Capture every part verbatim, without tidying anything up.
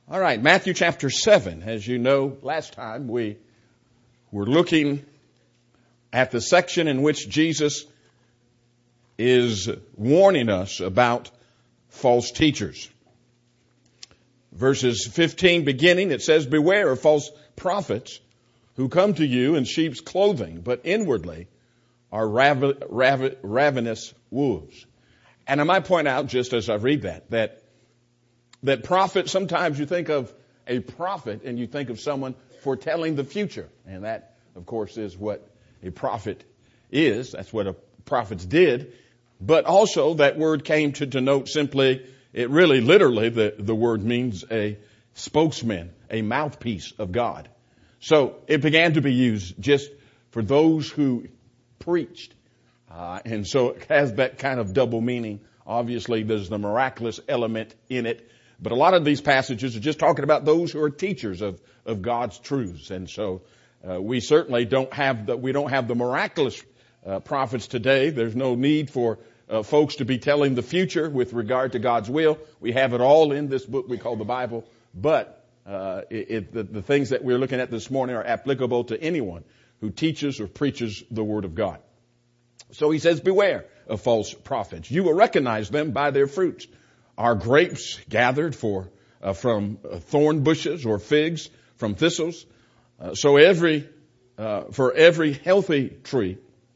All right, Matthew chapter seven. As you know, last time we were looking at the section in which Jesus is warning us about false teachers. Verses fifteen beginning, it says, "Beware of false prophets who come to you in sheep's clothing, but inwardly are rav- rav- ravenous wolves." And I might point out, just as I read that, that that prophet, sometimes you think of a prophet and you think of someone foretelling the future. And that, of course, is what a prophet is. That's what a prophets did. But also that word came to denote simply, it really literally, the, the word means a spokesman, a mouthpiece of God. So it began to be used just for those who preached. Uh, and so it has that kind of double meaning. Obviously, there's the miraculous element in it. But a lot of these passages are just talking about those who are teachers of, of God's truths. And so uh, we certainly don't have the, we don't have the miraculous uh, prophets today. There's no need for uh, folks to be telling the future with regard to God's will. We have it all in this book we call the Bible. But uh, it, it, the, the things that we're looking at this morning are applicable to anyone who teaches or preaches the Word of God. So he says, beware of false prophets. You will recognize them by their fruits. Are grapes gathered for uh, from uh, thorn bushes, or figs from thistles? Uh, so every uh, for every healthy tree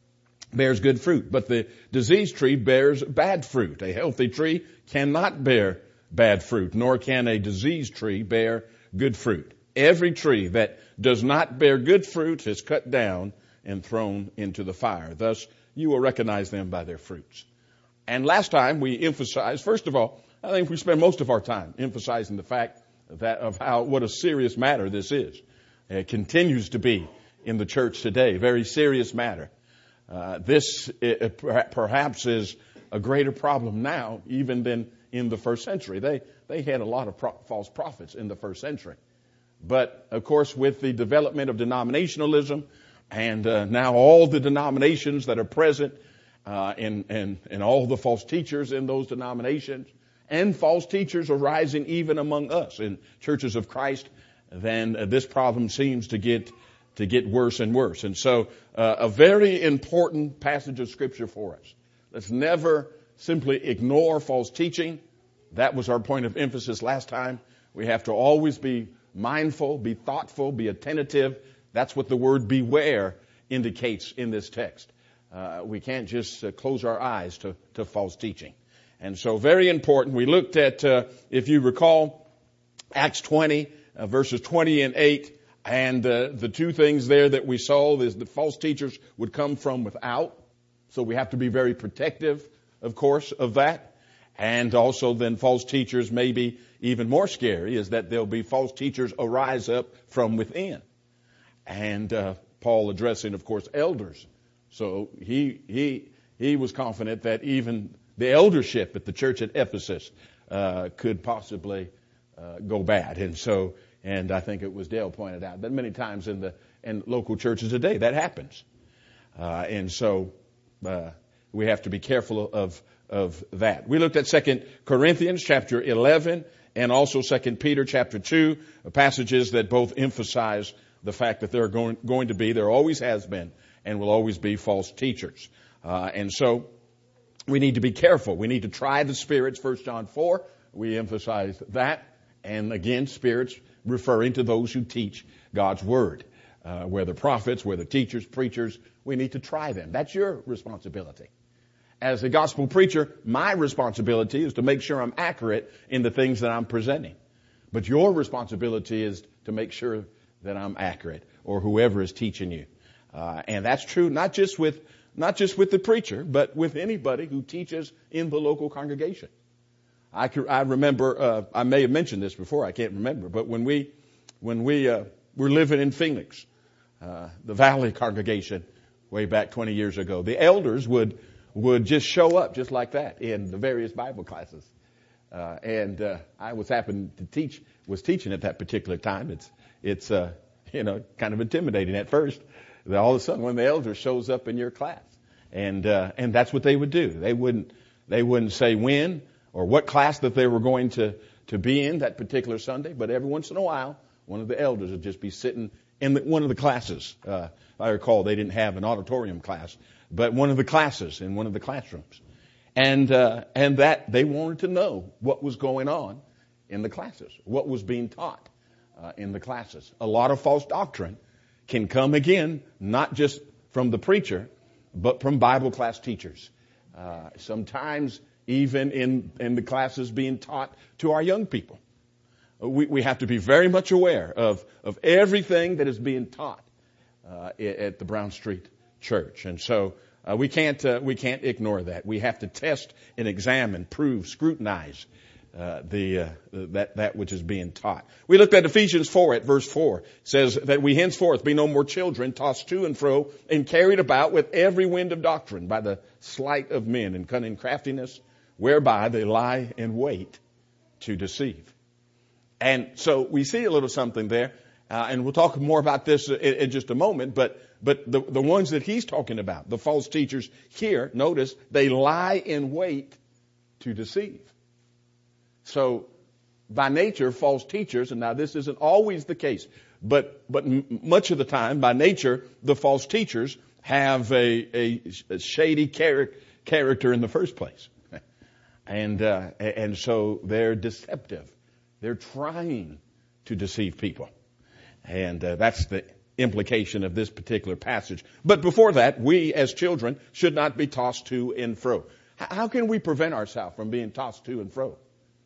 bears good fruit, but the diseased tree bears bad fruit. A healthy tree cannot bear bad fruit, nor can a diseased tree bear good fruit. Every tree that does not bear good fruit is cut down and thrown into the fire. Thus, you will recognize them by their fruits. And last time we emphasized, first of all, I think we spend most of our time emphasizing the fact that of how, what a serious matter this is. It continues to be in the church today, very serious matter. Uh, this it, perhaps is a greater problem now even than in the first century. They, they had a lot of pro- false prophets in the first century. But of course, with the development of denominationalism and uh, now all the denominations that are present, uh, and, and, and all the false teachers in those denominations, and false teachers are rising even among us in churches of Christ, then uh, this problem seems to get to get worse and worse. And so uh, a very important passage of Scripture for us. Let's never simply ignore false teaching. That was our point of emphasis last time. We have to always be mindful, be thoughtful, be attentive. That's what the word beware indicates in this text. Uh, we can't just uh, close our eyes to, to false teaching. And so very important. We looked at, uh, if you recall, Acts twenty, uh, verses twenty and eight. And uh, the two things there that we saw is the false teachers would come from without. So we have to be very protective, of course, of that. And also then false teachers, maybe even more scary, is that there'll be false teachers arise up from within. And uh, Paul addressing, of course, elders. So he he he was confident that even the eldership at the church at Ephesus uh, could possibly uh, go bad. And so, and I think it was Dale pointed out that many times in the in local churches today that happens. Uh, and so uh, we have to be careful of of that. We looked at Second Corinthians chapter eleven and also Second Peter chapter two, passages that both emphasize the fact that there are going, going to be, there always has been, and will always be false teachers. Uh, and so we need to be careful. We need to try the spirits, First John four. We emphasize that. And again, spirits referring to those who teach God's word. Uh, whether prophets, whether teachers, preachers, we need to try them. That's your responsibility. As a gospel preacher, my responsibility is to make sure I'm accurate in the things that I'm presenting. But your responsibility is to make sure that I'm accurate, or whoever is teaching you. Uh, and that's true not just with Not just with the preacher, but with anybody who teaches in the local congregation. I, I remember, uh, I may have mentioned this before, I can't remember, but when we, when we, uh, were living in Phoenix, uh, the Valley congregation, way back twenty years ago, the elders would, would just show up just like that in the various Bible classes. Uh, and, uh, I was happened to teach, was teaching at that particular time. It's, it's, uh, you know, kind of intimidating at first. That all of a sudden, when the elder shows up in your class, and uh, and that's what they would do. They wouldn't they wouldn't say when or what class that they were going to to be in that particular Sunday, but every once in a while, one of the elders would just be sitting in the, one of the classes. Uh, I recall they didn't have an auditorium class, but one of the classes in one of the classrooms. And, uh, and that they wanted to know what was going on in the classes, what was being taught, uh, in the classes. A lot of false doctrine can come again, not just from the preacher, but from Bible class teachers. Uh, sometimes even in, in the classes being taught to our young people. We, we have to be very much aware of, of everything that is being taught, uh, at the Brown Street Church. And so, uh, we can't, uh, we can't ignore that. We have to test and examine, prove, scrutinize, uh, the, uh, that, that which is being taught. We looked at Ephesians four at verse four. It says that we henceforth be no more children tossed to and fro and carried about with every wind of doctrine by the sleight of men and cunning craftiness, whereby they lie in wait to deceive. And so we see a little something there, uh, and we'll talk more about this in, in just a moment, but but the, the ones that he's talking about, the false teachers here, notice, they lie in wait to deceive. So by nature, false teachers, and now this isn't always the case, but but m- much of the time, by nature, the false teachers have a, a, a shady char- character in the first place. And uh, and so they're deceptive. They're trying to deceive people. And uh, that's the implication of this particular passage. But before that, we as children should not be tossed to and fro. H- how can we prevent ourselves from being tossed to and fro?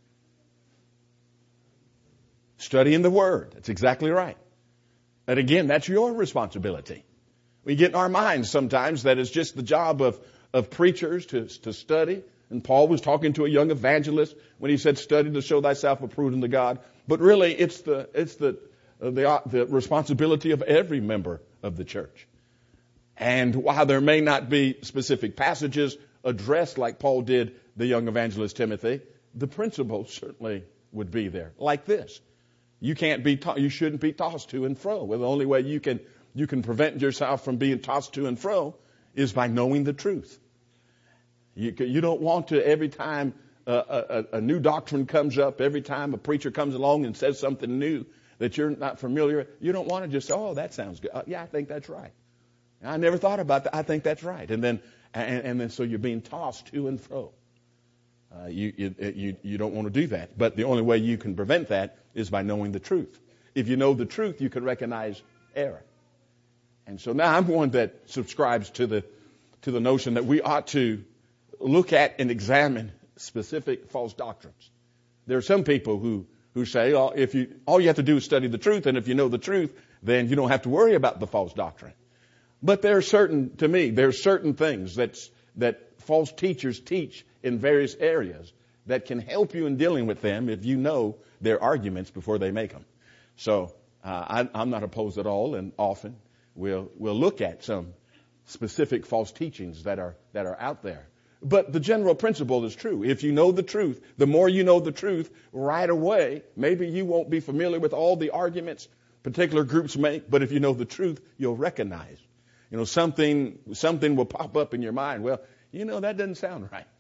Studying the Word. That's exactly right. And again, that's your responsibility. We get in our minds sometimes that it's just the job of, of preachers to, to study. And Paul was talking to a young evangelist when he said, study to show thyself approved unto God. But really, it's the, it's the, uh, the, uh, the responsibility of every member of the church. And while there may not be specific passages addressed like Paul did the young evangelist Timothy, the principle certainly would be there. Like this. You can't be, to- you shouldn't be tossed to and fro. Well, the only way you can, you can prevent yourself from being tossed to and fro is by knowing the truth. You, you don't want to, every time a, a, a new doctrine comes up, every time a preacher comes along and says something new that you're not familiar with, you don't want to just say, oh, that sounds good. Uh, yeah, I think that's right. I never thought about that. I think that's right. And then, and, and then so you're being tossed to and fro. Uh, you, you, you, you don't want to do that. But the only way you can prevent that is by knowing the truth. If you know the truth, you can recognize error. And so now I'm one that subscribes to the, to the notion that we ought to look at and examine specific false doctrines. There are some people who, who say, oh, if you, all you have to do is study the truth, and if you know the truth, then you don't have to worry about the false doctrine. But there are certain, to me, there are certain things that's, that false teachers teach in various areas that can help you in dealing with them if you know their arguments before they make them. So uh, I, I'm not opposed at all, and often we'll we'll look at some specific false teachings that are that are out there. But the general principle is true. If you know the truth, the more you know the truth right away, maybe you won't be familiar with all the arguments particular groups make, but if you know the truth, you'll recognize. You know, something something will pop up in your mind. Well, you know, that doesn't sound right.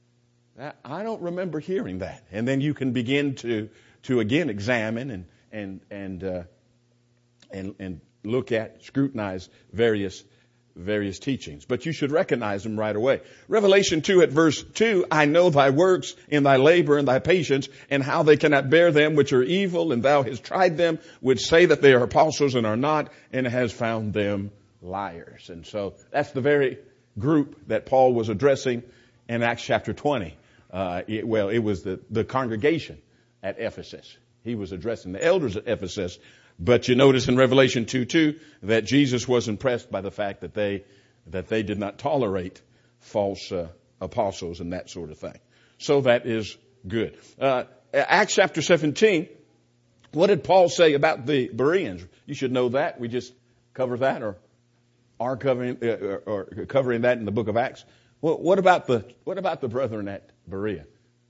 I don't remember hearing that. And then you can begin to to again examine and and and uh, and and look at, scrutinize various various teachings. But you should recognize them right away. Revelation two at verse two, I know thy works and thy labor and thy patience, and how they cannot bear them which are evil, and thou hast tried them which say that they are apostles and are not, and has found them liars. And so that's the very group that Paul was addressing in Acts chapter twenty. Uh, it, well, it was the, the congregation at Ephesus. He was addressing the elders at Ephesus. But you notice in Revelation two two that Jesus was impressed by the fact that they that they did not tolerate false uh, apostles and that sort of thing. So that is good. Uh, Acts chapter seventeen, what did Paul say about the Bereans? You should know that. We just covered that or are covering uh, or covering that in the book of Acts. Well, what about the what about the brethren at Berea?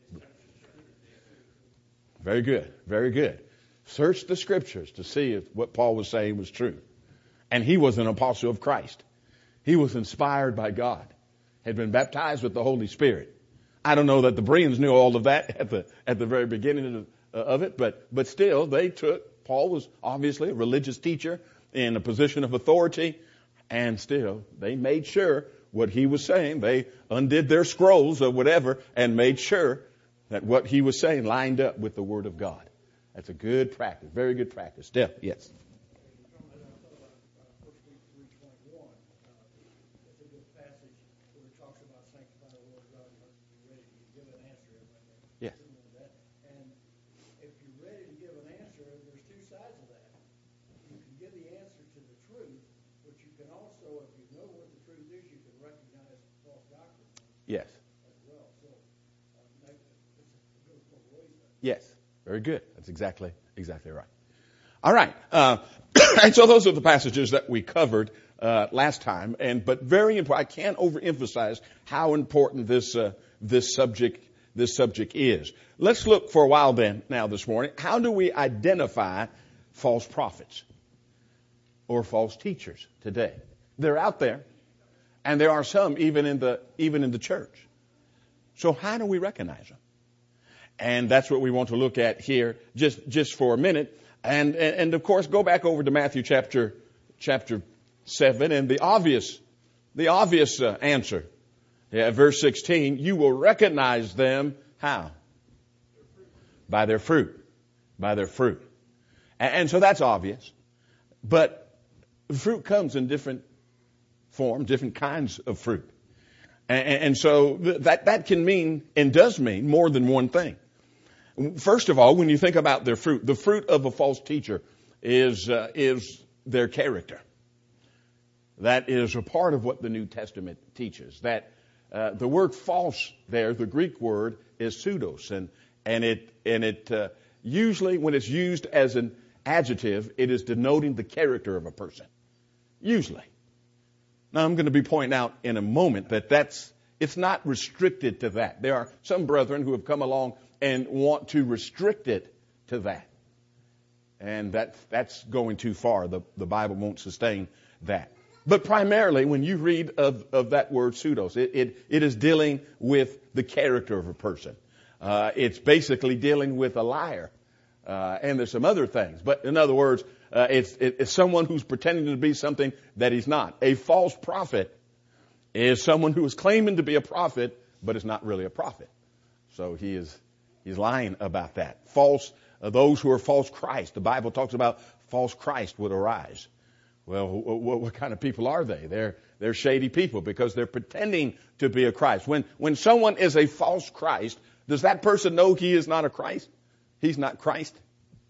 Very good, very good. Search the scriptures to see if what Paul was saying was true. And he was an apostle of Christ. He was inspired by God, had been baptized with the Holy Spirit. I don't know that the Bereans knew all of that at the at the very beginning of, of it, but, but still they took, Paul was obviously a religious teacher in a position of authority, and still they made sure what he was saying, they undid their scrolls or whatever and made sure that what he was saying lined up with the Word of God. That's a good practice, very good practice. Still, yes. Yes. And if you're ready to give an answer, there's two sides of that. You can give the answer to the truth, but you can also, if you know what the truth is, you can recognize false doctrine. Yes. As well. So uh, it goes both ways. Yes. Very good. That's exactly exactly right. All right. Uh, and so those are the passages that we covered uh, last time. And but very important. I can't overemphasize how important this uh, this subject. This subject is. Let's look for a while then, now this morning, how do we identify false prophets or false teachers today? They're out there, and there are some even in the even in the church. So how do we recognize them? And that's what we want to look at here just just for a minute. And and, and of course, go back over to Matthew chapter chapter seven, and the obvious the obvious uh, answer. Yeah, verse sixteen, you will recognize them how? By their fruit. By their fruit. And, and so that's obvious. But fruit comes in different forms, different kinds of fruit. And, and so that, that can mean and does mean more than one thing. First of all, when you think about their fruit, the fruit of a false teacher is, uh, is their character. That is a part of what the New Testament teaches. That Uh, the word false there, the Greek word, is pseudos, and and it and it uh, usually when it's used as an adjective, it is denoting the character of a person. Usually. Now I'm going to be pointing out in a moment that that's it's not restricted to that. There are some brethren who have come along and want to restrict it to that, and that that's going too far. The the Bible won't sustain that. But primarily, when you read of, of that word pseudos, it, it, it is dealing with the character of a person. Uh, it's basically dealing with a liar. Uh, and there's some other things. But in other words, uh, it's, it, it's someone who's pretending to be something that he's not. A false prophet is someone who is claiming to be a prophet, but is not really a prophet. So he is he's lying about that. False, uh, those who are false Christ. The Bible talks about false Christ would arise. Well, what, what kind of people are they? They're they're shady people because they're pretending to be a Christ. When when someone is a false Christ, does that person know he is not a Christ? He's not Christ?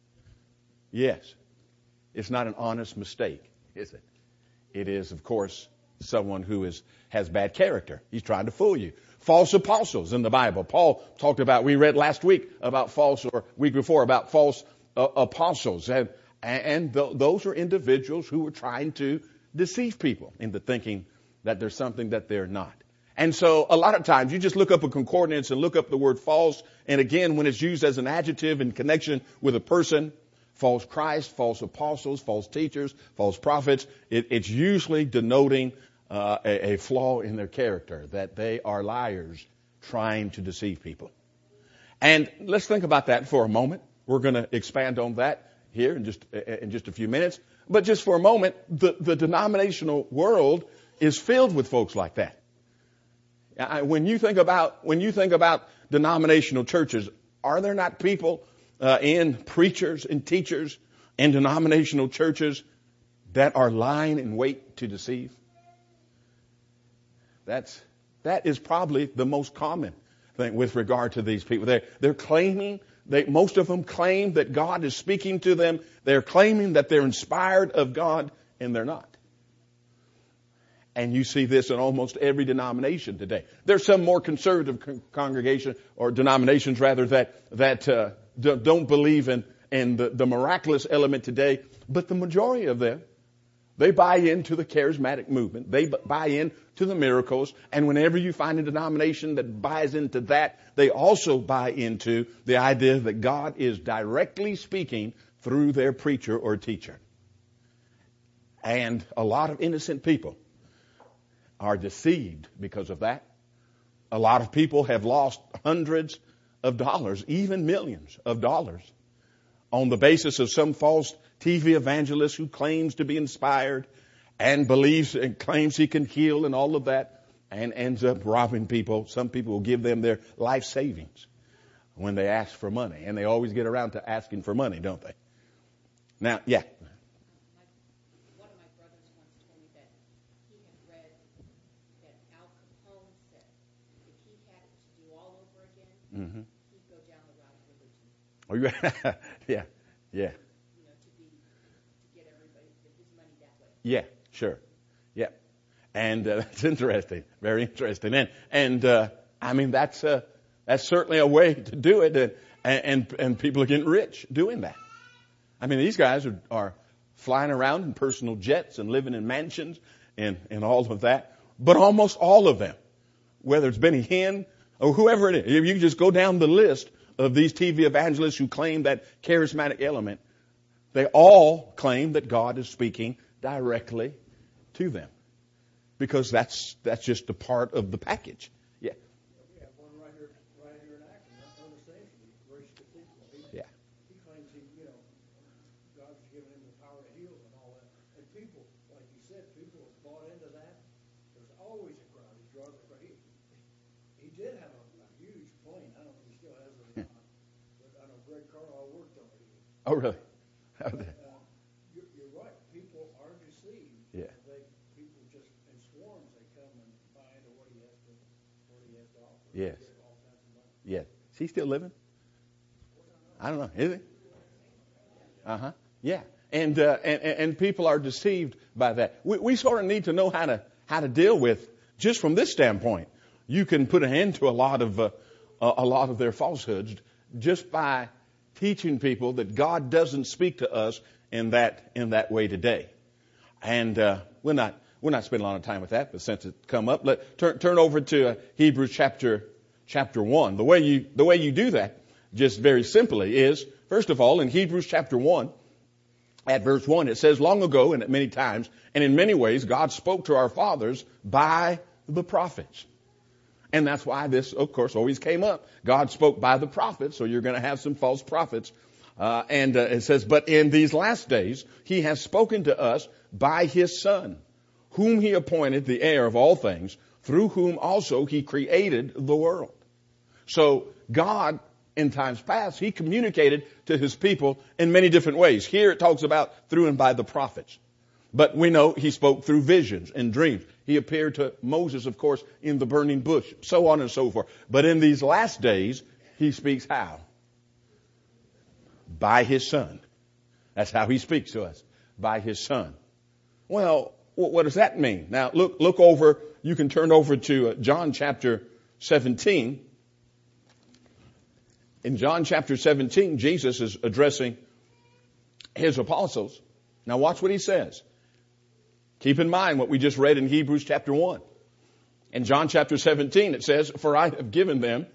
Yes. It's not an honest mistake, is it? It is, of course, someone who is has bad character. He's trying to fool you. False apostles in the Bible. Paul talked about, we read last week about false, or week before about false uh, apostles. And And th- those are individuals who are trying to deceive people into thinking that there's something that they're not. And so a lot of times you just look up a concordance and look up the word false. And again, when it's used as an adjective in connection with a person, false Christ, false apostles, false teachers, false prophets, it, it's usually denoting uh, a, a flaw in their character, that they are liars trying to deceive people. And let's think about that for a moment. We're going to expand on that here in just in just a few minutes. But just for a moment, the, the denominational world is filled with folks like that. When you think about when you think about denominational churches, are there not people uh, in preachers and teachers in denominational churches that are lying in wait to deceive? That's that is probably the most common thing with regard to these people. They're they're claiming. They, most of them claim that God is speaking to them. They're claiming that they're inspired of God, and they're not. And you see this in almost every denomination today. There's some more conservative con- congregation or denominations rather that that uh, d- don't believe in in the, the miraculous element today. But the majority of them, they buy into the charismatic movement. They b- buy into the miracles. And whenever you find a denomination that buys into that, they also buy into the idea that God is directly speaking through their preacher or teacher. And a lot of innocent people are deceived because of that. A lot of people have lost hundreds of dollars, even millions of dollars, on the basis of some false T V evangelist who claims to be inspired and believes and claims he can heal and all of that, and ends up robbing people. Some people will give them their life savings when they ask for money, and they always get around to asking for money, don't they? Now, yeah. One of my brothers once told me that he had read that Al Capone said if he had it to do all over again, Mm-hmm. he'd go down the route of religion. Oh, you, yeah, yeah, You know, to be to get everybody his money that way. yeah, sure, yeah, and uh, that's interesting, very interesting, and and uh, I mean that's uh, that's certainly a way to do it, and and and people are getting rich doing that. I mean, these guys are, are flying around in personal jets and living in mansions and and all of that, but almost all of them, whether it's Benny Hinn or whoever it is, if you just go down the list of these T V evangelists who claim that charismatic element, they all claim that God is speaking directly to them, because that's that's just a part of the package. Yeah. We have one right here, right here in Akron, on the station, Grace Cathedral. He, Yeah. he claims he, you know, God's given him the power to heal and all that. And people, like you said, people have bought into that. There's always a crowd. He draws a crowd. He, he did have a, a huge plane. I don't know if he still has it or not. But I know Greg Carlisle worked on it. Oh, really? Uh, you're, you're right. People are deceived. Yeah. They people just in swarms. They come and buy into what he has to, what he has to offer. Yes. They get all kinds of money. Yeah. Is he still living? I don't know. Is he? Uh huh. Yeah. And, uh, and and people are deceived by that. We, we sort of need to know how to how to deal with, just from this standpoint. You can put an end to a lot of uh, a lot of their falsehoods just by teaching people that God doesn't speak to us in that in that way today. And uh, we're not we're not spending a lot of time with that, but since it's come up, let turn turn over to uh, Hebrews chapter chapter one. The way you the way you do that, just very simply, is first of all in Hebrews chapter one, at verse one, it says, long ago and at many times and in many ways God spoke to our fathers by the prophets. And that's why this, of course, always came up. God spoke by the prophets, so you're going to have some false prophets. Uh, and uh, it says, but in these last days, he has spoken to us by his Son, whom he appointed the heir of all things, through whom also he created the world. So God, in times past, he communicated to his people in many different ways. Here it talks about through and by the prophets. But we know he spoke through visions and dreams. He appeared to Moses, of course, in the burning bush, so on and so forth. But in these last days, he speaks how? By his Son. That's how he speaks to us, by his Son. Well, what does that mean? Now, look, look over, you can turn over to John chapter seventeen. In John chapter seventeen, Jesus is addressing his apostles. Now watch what he says. Keep in mind what we just read in Hebrews chapter one. In John chapter seventeen, it says, for I have given them,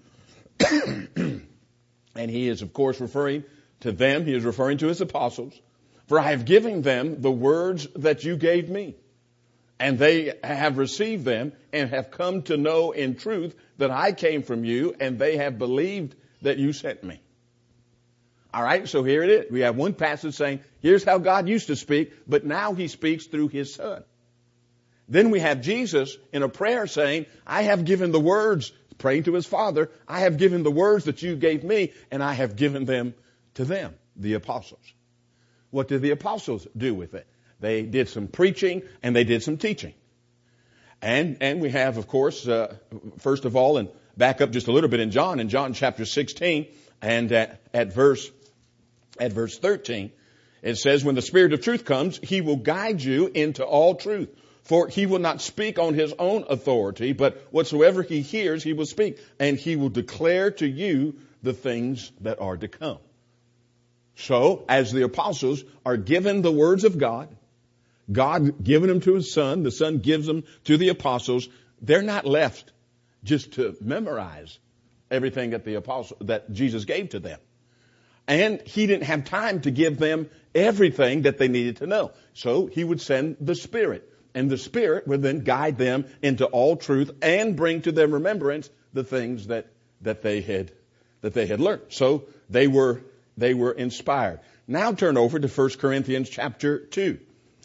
and he is of course referring to them, he is referring to his apostles, for I have given them the words that you gave me, and they have received them and have come to know in truth that I came from you, and they have believed that you sent me. All right, so here it is. We have one passage saying, here's how God used to speak, but now he speaks through his Son. Then we have Jesus in a prayer saying, I have given the words, praying to his Father, I have given the words that you gave me, and I have given them to them, the apostles. What did the apostles do with it? They did some preaching and they did some teaching. And and we have, of course, uh, first of all, and back up just a little bit in John, in John chapter sixteen, and at, at verse At verse thirteen, it says, when the Spirit of truth comes, he will guide you into all truth. For he will not speak on his own authority, but whatsoever he hears, he will speak. And he will declare to you the things that are to come. So, as the apostles are given the words of God, God given them to his Son, the Son gives them to the apostles, they're not left just to memorize everything that the apostle, that Jesus gave to them. And he didn't have time to give them everything that they needed to know. So he would send the Spirit. And the Spirit would then guide them into all truth and bring to their remembrance the things that, that they had, that they had learned. So they were they were inspired. Now turn over to First Corinthians chapter two.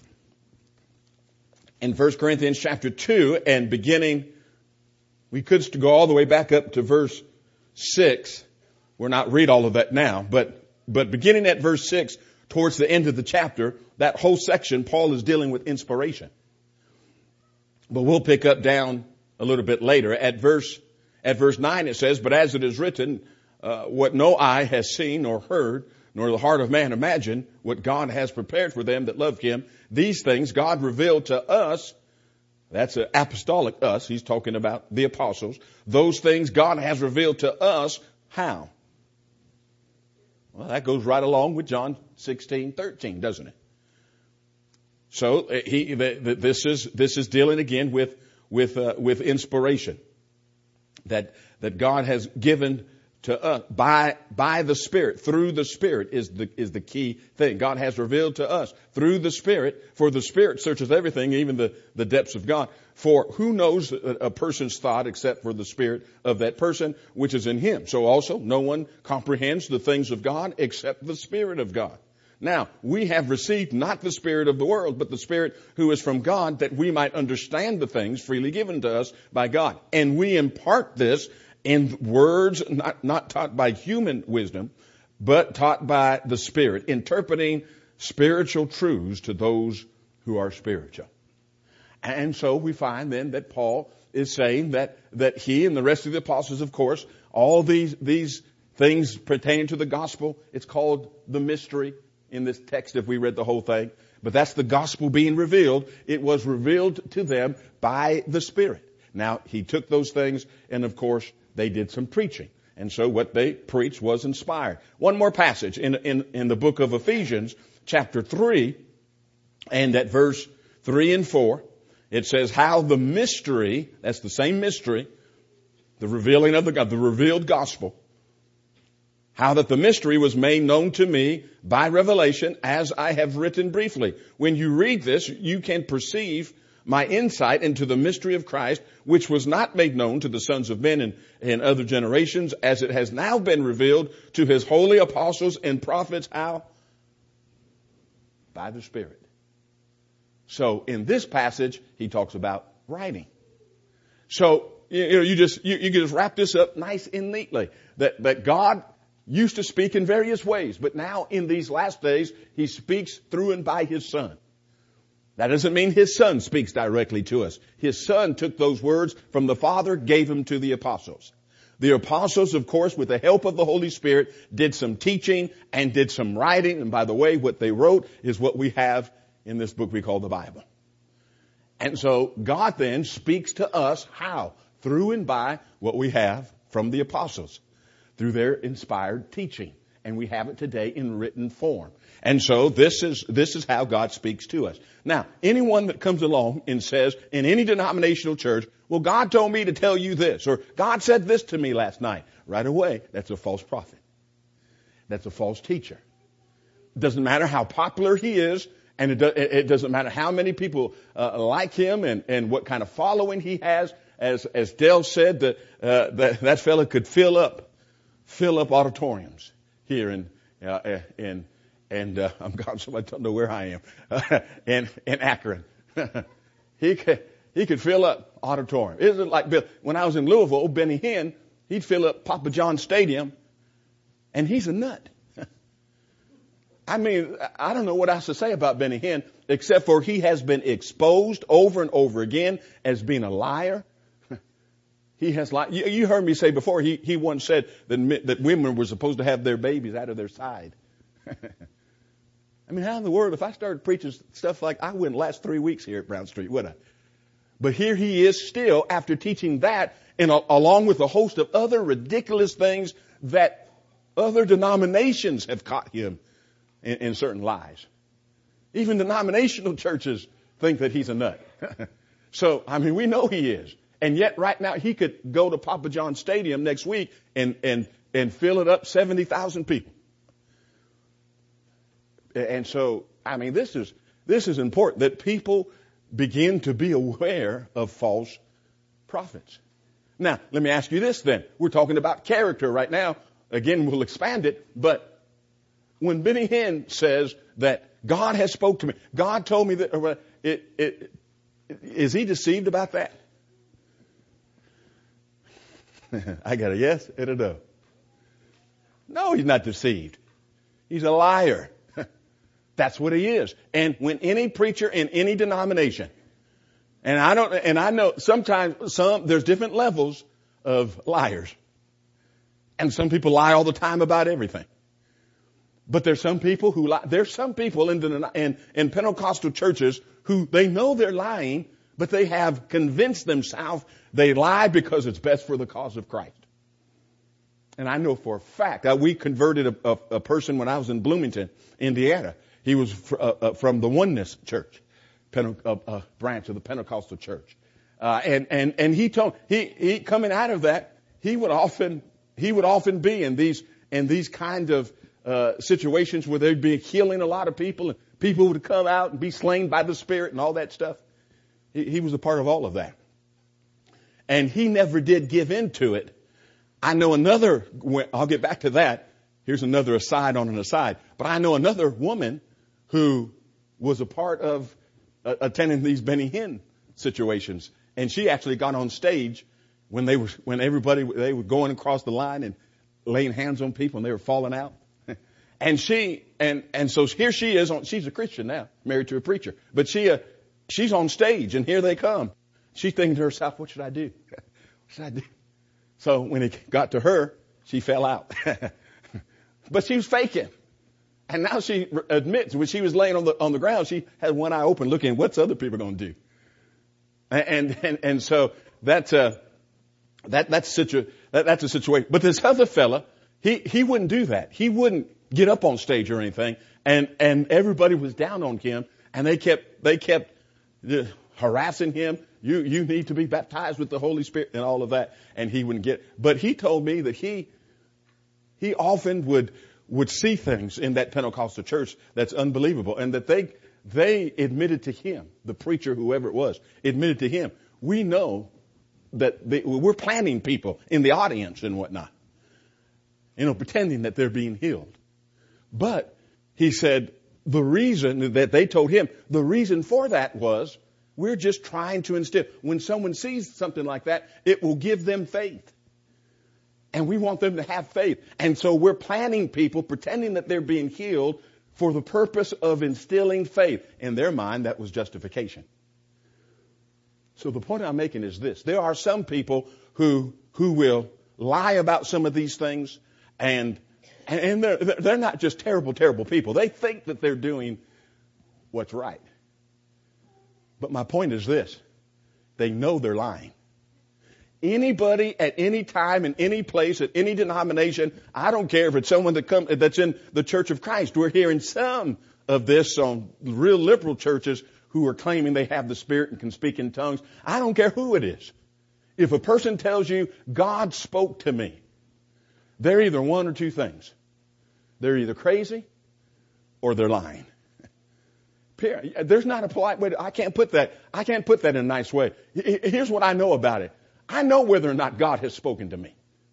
In First Corinthians chapter two, and beginning, we could go all the way back up to verse six. We'll not read all of that now, but, but beginning at verse six, towards the end of the chapter, that whole section, Paul is dealing with inspiration. But we'll pick up down a little bit later. At verse, at verse nine it says, but as it is written, uh, what no eye has seen nor heard, nor the heart of man imagined, what God has prepared for them that love him, these things God revealed to us. That's an apostolic us. He's talking about the apostles. Those things God has revealed to us. How? Well, that goes right along with John sixteen thirteen, doesn't it? So he, this is, this is dealing again with, with, uh, with inspiration that, that God has given to us by, by the Spirit. Through the Spirit is the, is the key thing. God has revealed to us through the Spirit, for the Spirit searches everything, even the, the depths of God. For who knows a, a person's thought except for the Spirit of that person which is in him? So also no one comprehends the things of God except the Spirit of God. Now, we have received not the spirit of the world, but the Spirit who is from God, that we might understand the things freely given to us by God. And we impart this in words not, not taught by human wisdom, but taught by the Spirit, interpreting spiritual truths to those who are spiritual. And so we find then that Paul is saying that, that he and the rest of the apostles, of course, all these, these things pertaining to the gospel, it's called the mystery in this text if we read the whole thing. But that's the gospel being revealed. It was revealed to them by the Spirit. Now, he took those things and, of course, they did some preaching. And so what they preached was inspired. One more passage in, in, in the book of Ephesians, chapter three, and at verse three and four, it says, how the mystery, that's the same mystery, the revealing of the, of the revealed gospel, how that the mystery was made known to me by revelation, as I have written briefly. When you read this, you can perceive my insight into the mystery of Christ, which was not made known to the sons of men in, in other generations, as it has now been revealed to his holy apostles and prophets. How? By the Spirit. So in this passage, he talks about writing. So, you know, you just, you, you can just wrap this up nice and neatly. That, that God used to speak in various ways, but now in these last days, he speaks through and by his Son. That doesn't mean his Son speaks directly to us. His Son took those words from the Father, gave them to the apostles. The apostles, of course, with the help of the Holy Spirit, did some teaching and did some writing. And by the way, what they wrote is what we have in this book we call the Bible. And so God then speaks to us how? Through and by what we have from the apostles, through their inspired teaching. And we have it today in written form. And so this is, this is how God speaks to us. Now, anyone that comes along and says in any denominational church, well, God told me to tell you this, or God said this to me last night, right away, that's a false prophet. That's a false teacher. It doesn't matter how popular he is, and it, do, it doesn't matter how many people uh, like him and, and what kind of following he has. As, as Dell said, that, uh, that, that fella could fill up, fill up auditoriums here in, uh, in, and, uh, I'm God, somebody don't know where I am, uh, in, in Akron. he could, he could fill up auditorium. It isn't like Bill, when I was in Louisville, Benny Hinn, he'd fill up Papa John Stadium, and he's a nut. I mean, I don't know what else to say about Benny Hinn, except for he has been exposed over and over again as being a liar. He has lied. You, you heard me say before, he, he once said that, that women were supposed to have their babies out of their side. I mean, how in the world, if I started preaching stuff like, I wouldn't last three weeks here at Brown Street, would I? But here he is still after teaching that, and a, along with a host of other ridiculous things that other denominations have caught him in, in certain lies. Even denominational churches think that he's a nut. So, I mean, we know he is. And yet right now he could go to Papa John Stadium next week and, and, and fill it up seventy thousand people. And so, I mean, this is, this is important that people begin to be aware of false prophets. Now, let me ask you this then. We're talking about character right now. Again, we'll expand it, but when Benny Hinn says that God has spoke to me, God told me that, or it, it, is he deceived about that? I got a yes and a no. No, he's not deceived. He's a liar. That's what he is. And when any preacher in any denomination, and I don't, and I know sometimes some, there's different levels of liars. And some people lie all the time about everything. But there's some people who lie. There's some people in, the, in, in Pentecostal churches who they know they're lying, but they have convinced themselves they lie because it's best for the cause of Christ. And I know for a fact that we converted a, a, a person when I was in Bloomington, Indiana. He was fr- uh, uh, from the Oneness Church, Pente- uh, uh, branch of the Pentecostal Church. Uh, and, and, and he told, he, he, coming out of that, he would often, he would often be in these, in these kind of, uh, situations where they'd be healing a lot of people and people would come out and be slain by the Spirit and all that stuff. He, he was a part of all of that. And he never did give in to it. I know another, I'll get back to that. Here's another aside on an aside. But I know another woman who was a part of uh, attending these Benny Hinn situations. And she actually got on stage when they were, when everybody, they were going across the line and laying hands on people and they were falling out. And she, and, and so here she is on, she's a Christian now, married to a preacher, but she, uh, she's on stage and here they come. She's thinking to herself, what should I do? What should I do? So when it got to her, she fell out, but she was faking. And now she admits when she was laying on the, on the ground, she had one eye open looking, what's other people going to do? And, and, and so that's a, that, that's such a, that, that's a situation. But this other fella, he, he wouldn't do that. He wouldn't get up on stage or anything. And, and everybody was down on him and they kept, they kept uh, harassing him. You, you need to be baptized with the Holy Spirit and all of that. And he wouldn't get, but he told me that he, he often would, would see things in that Pentecostal church that's unbelievable and that they, they admitted to him, the preacher, whoever it was, admitted to him, we know that they, we're planting people in the audience and whatnot, you know, pretending that they're being healed. But he said the reason that they told him, the reason for that was we're just trying to instill. When someone sees something like that, it will give them faith. And we want them to have faith. And so we're planning people, pretending that they're being healed for the purpose of instilling faith. In their mind, that was justification. So the point I'm making is this. There are some people who, who will lie about some of these things and, and they're, they're not just terrible, terrible people. They think that they're doing what's right. But my point is this. They know they're lying. Anybody at any time, in any place, at any denomination, I don't care if it's someone that come, that's in the Church of Christ. We're hearing some of this on real liberal churches who are claiming they have the Spirit and can speak in tongues. I don't care who it is. If a person tells you, God spoke to me, they're either one or two things. They're either crazy or they're lying. There's not a polite way to, I can't put that, I can't put that in a nice way. Here's what I know about it. I know whether or not God has spoken to me.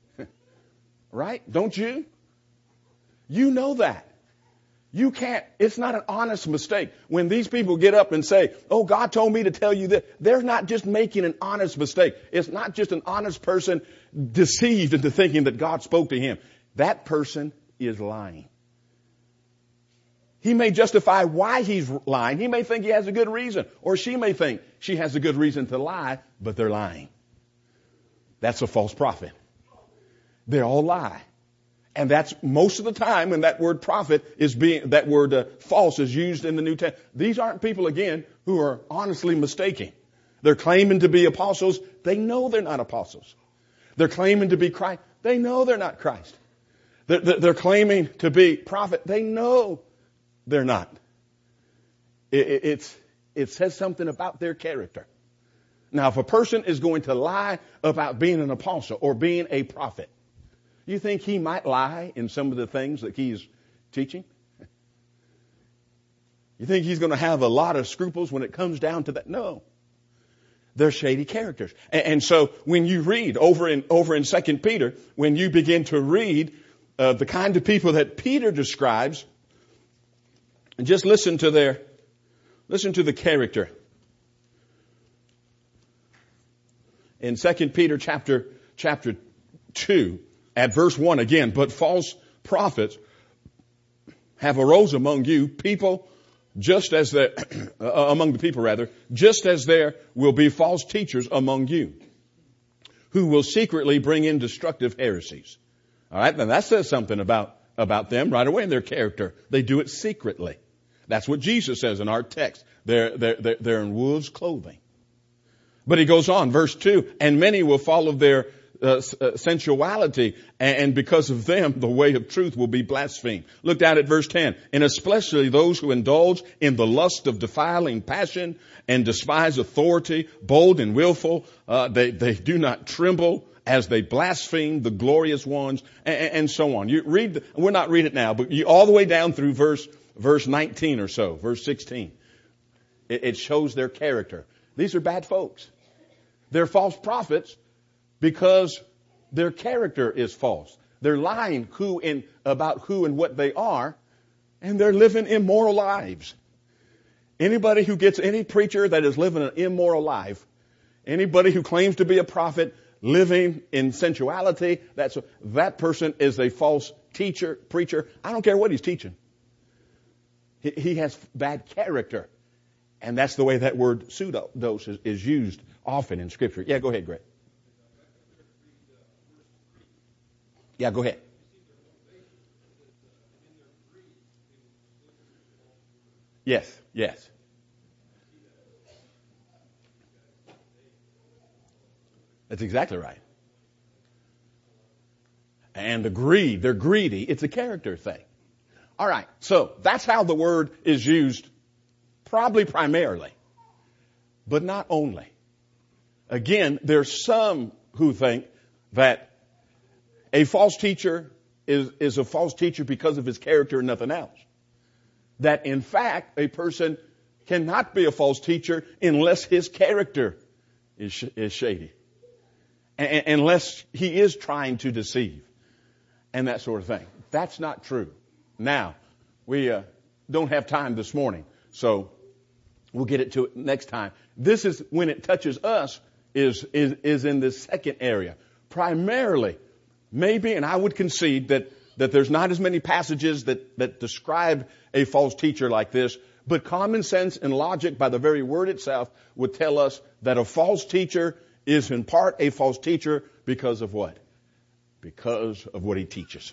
Right? Don't you? You know that. You can't, it's not an honest mistake. When these people get up and say, oh, God told me to tell you that, they're not just making an honest mistake. It's not just an honest person deceived into thinking that God spoke to him. That person is lying. He may justify why he's lying. He may think he has a good reason, or she may think she has a good reason to lie, but they're lying. That's a false prophet. They all lie. And that's most of the time when that word prophet is being, that word uh, false is used in the New Testament. These aren't people, again, who are honestly mistaking. They're claiming to be apostles. They know they're not apostles. They're claiming to be Christ. They know they're not Christ. They're, they're claiming to be prophet. They know they're not. It, it, it's, it says something about their character. Now, if a person is going to lie about being an apostle or being a prophet, you think he might lie in some of the things that he's teaching? You think he's going to have a lot of scruples when it comes down to that? No. They're shady characters. And, and so when you read over in, over in Second Peter, when you begin to read uh, the kind of people that Peter describes And just listen to their, listen to the character. In Second Peter chapter, chapter two, at verse one again, but false prophets have arose among you, people, just as there, uh, among the people rather, just as there will be false teachers among you, who will secretly bring in destructive heresies. All right, now that says something about, about them right away in their character. They do it secretly. That's what Jesus says in our text. They're, they're, they're, they're in wolves' clothing. But he goes on, verse two, and many will follow their uh, sensuality, and because of them, the way of truth will be blasphemed. Look down at verse ten. And especially those who indulge in the lust of defiling passion and despise authority, bold and willful, uh, they, they do not tremble as they blaspheme the glorious ones, and, and so on. You read, the, we're not reading it now, but you all the way down through verse, verse nineteen or so, verse sixteen. It, it shows their character. These are bad folks. They're false prophets because their character is false. They're lying who and about who and what they are, and they're living immoral lives. Anybody who gets any preacher that is living an immoral life, anybody who claims to be a prophet living in sensuality, that's that person is a false teacher, preacher. I don't care what he's teaching. He, he has bad character. And that's the way that word pseudos is, is used often in Scripture. Yeah, go ahead, Greg. Yeah, go ahead. Yes, yes. That's exactly right. And the greed, they're greedy. It's a character thing. All right, so that's how the word is used, probably primarily, but not only. Again, there's some who think that a false teacher is, is a false teacher because of his character and nothing else. That in fact, a person cannot be a false teacher unless his character is, sh- is shady. A- unless he is trying to deceive and that sort of thing. That's not true. Now, we uh, don't have time this morning, so we'll get it to it next time. This is when it touches us is, is, is in this second area. Primarily, maybe, and I would concede that, that there's not as many passages that, that describe a false teacher like this, but common sense and logic by the very word itself would tell us that a false teacher is in part a false teacher because of what? Because of what he teaches.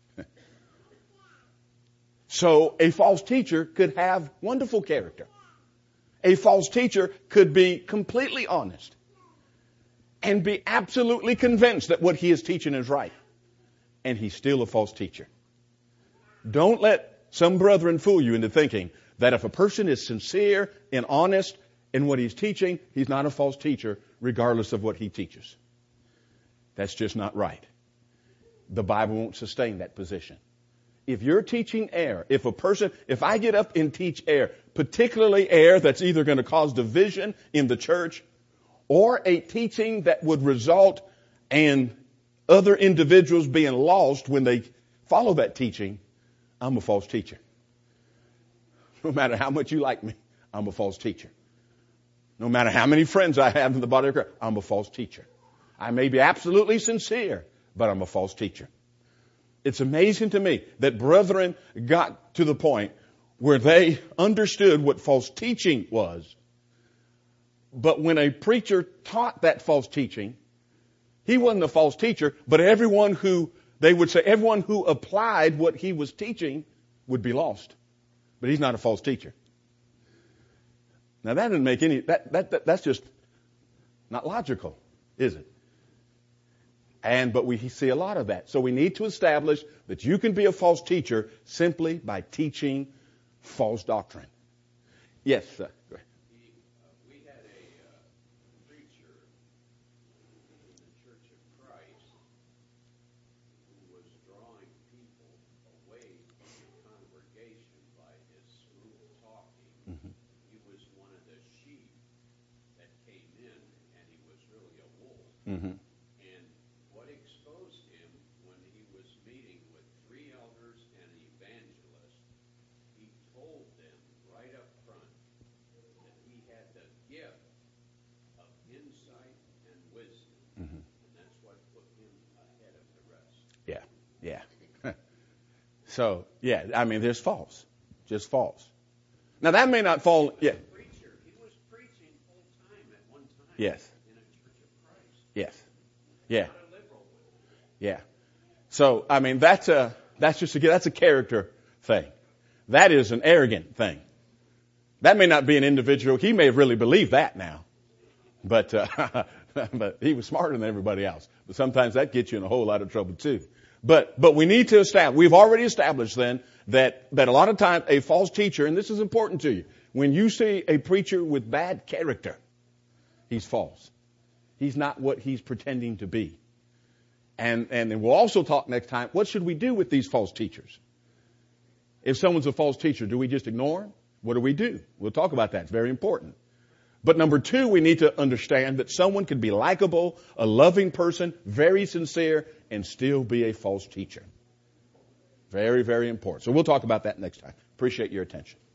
So a false teacher could have wonderful character. A false teacher could be completely honest and be absolutely convinced that what he is teaching is right. And he's still a false teacher. Don't let some brethren fool you into thinking that if a person is sincere and honest in what he's teaching, he's not a false teacher regardless of what he teaches. That's just not right. The Bible won't sustain that position. If you're teaching error, if a person, if I get up and teach error, particularly error that's either going to cause division in the church or a teaching that would result in other individuals being lost when they follow that teaching, I'm a false teacher. No matter how much you like me, I'm a false teacher. No matter how many friends I have in the body of Christ, I'm a false teacher. I may be absolutely sincere, but I'm a false teacher. It's amazing to me that brethren got to the point where they understood what false teaching was. But when a preacher taught that false teaching, he wasn't a false teacher, but everyone who, they would say, everyone who applied what he was teaching would be lost. But he's not a false teacher. Now that doesn't make any, that, that, that that's just not logical, is it? And, but we see a lot of that. So we need to establish that you can be a false teacher simply by teaching false doctrine. Yes, sir. Go ahead. We, uh, we had a uh, preacher in the Church of Christ who was drawing people away from the congregation by his smooth talking. Mm-hmm. He was one of the sheep that came in, and he was really a wolf. Mm-hmm. Told So, yeah, I mean, there's false. Just false. Now, that may not fall, yeah. Preacher, he was preaching full time at one time. Yes. In a church of Christ. Yes. Yeah. Not a liberal. Yeah. So, I mean, that's a, that's just a, that's a character thing. That is an arrogant thing. That may not be an individual. He may have really believed that now. But, uh, but he was smarter than everybody else. But sometimes that gets you in a whole lot of trouble too. But, but we need to establish, we've already established then that, that a lot of times a false teacher, and this is important to you, when you see a preacher with bad character, he's false. He's not what he's pretending to be. And, and then we'll also talk next time, what should we do with these false teachers? If someone's a false teacher, do we just ignore him? What do we do? We'll talk about that. It's very important. But number two, we need to understand that someone can be likable, a loving person, very sincere, and still be a false teacher. Very, very important. So we'll talk about that next time. Appreciate your attention.